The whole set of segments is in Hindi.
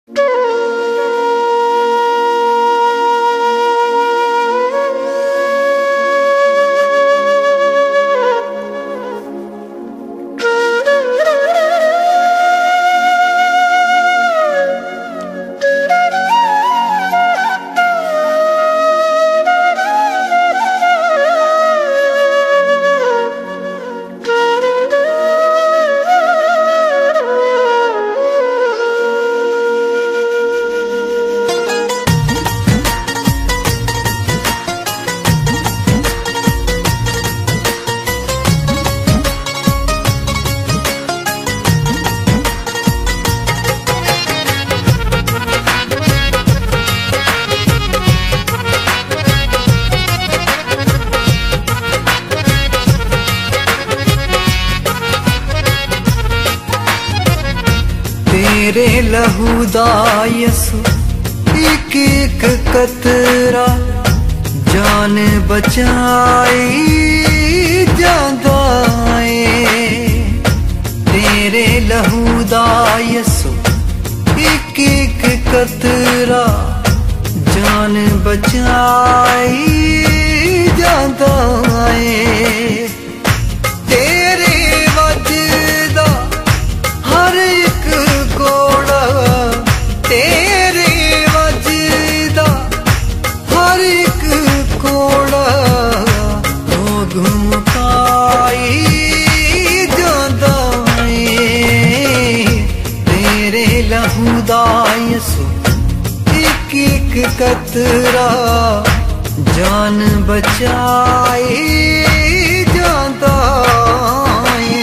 तेरे लहू दा यसु एक एक कतरा जान बचाई जांदा है। तेरे लहू दा यसु एक एक कतरा जान बचाई जांदा है। तेरे वजदा हर एक कोड़ा, तेरे वजदा हर एक कोड़ा तो घुमकाई जांदा है। तेरे लहू दा यसु एक एक कतरा जान बचाई जांदा है।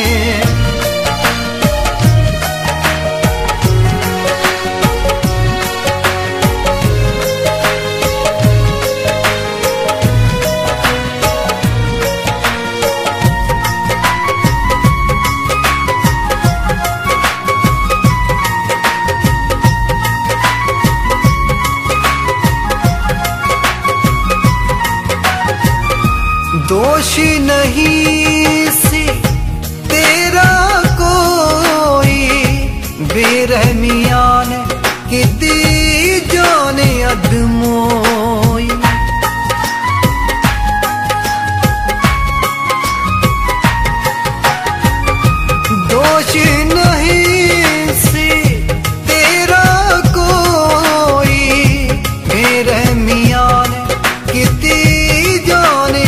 दोषी नहीं से तेरा कोई, बेरहमिया ने किती जाने अदमोई। दोषी नहीं से तेरा कोई, बेरहमिया ने किती जाने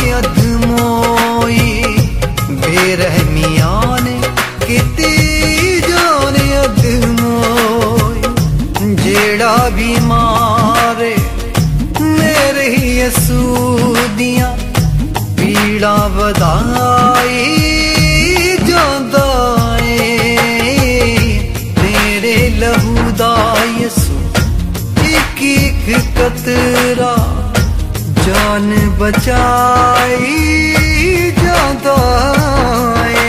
बेरहमिया ने किती जाने अदमोई। जेड़ा भी मारे मेरे यसू दियां पीड़ा बधाई जांदा है। तेरे लहू दा यसू एक एक कतरा जान बचाई जांदा है।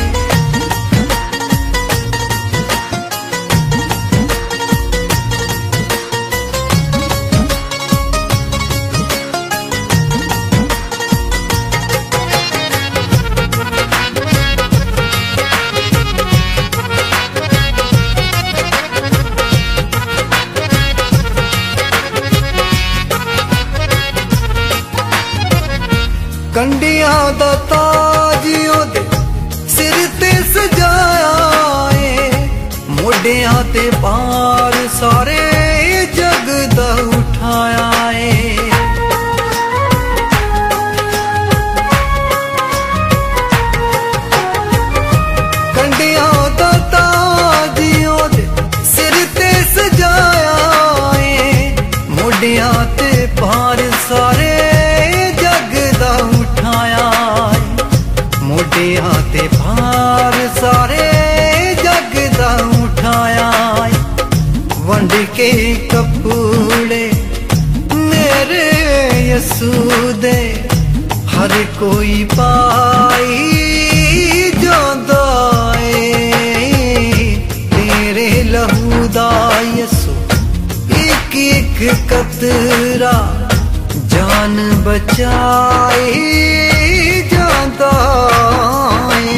कंडियां दा ताज ओदे सिर ते सजाया है। मोढियां ते पार सारे जग दा उठाया है। कंडियां दा ताज ओदे सिर ते सजाया है। मोढियां ते पार सारे मोढियां ते भार सारे जग दा उठाया। वंड के कपड़े मेरे यसू दे हर कोई पाई जांदा है। तेरे लहू दा यसू एक एक कतरा जान बचाई जांदा है।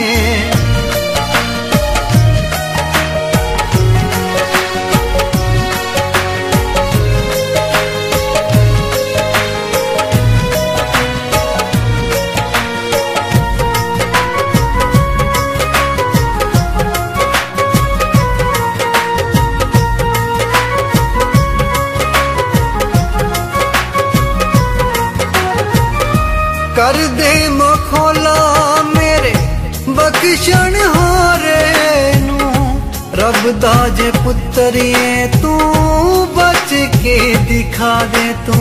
कर दे मखौला मेरे बख्शण हारे नू, रब दा जे पुत्तर ऐ तू बच के दिखा दे तू।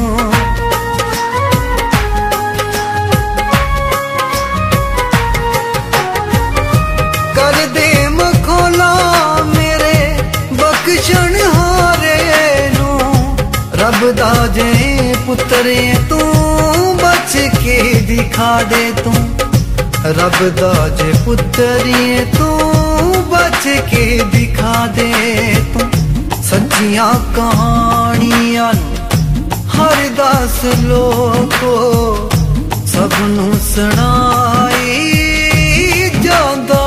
कर दे मखौला मेरे बख्शण हारे नू, रब दा जे पुत्तर ऐ तू बच के दिखा दे तू। रब दा जे पुत्तर ऐ तू बच के दिखा दे तू। सच्चियां कहानियां हर दस लोगो सबनू सुनाई जांदा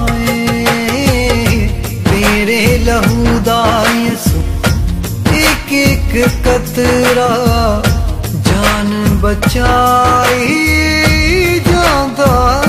ऐ। तेरे लहू दा यसू एक एक कतरा जान बचाई जांदा।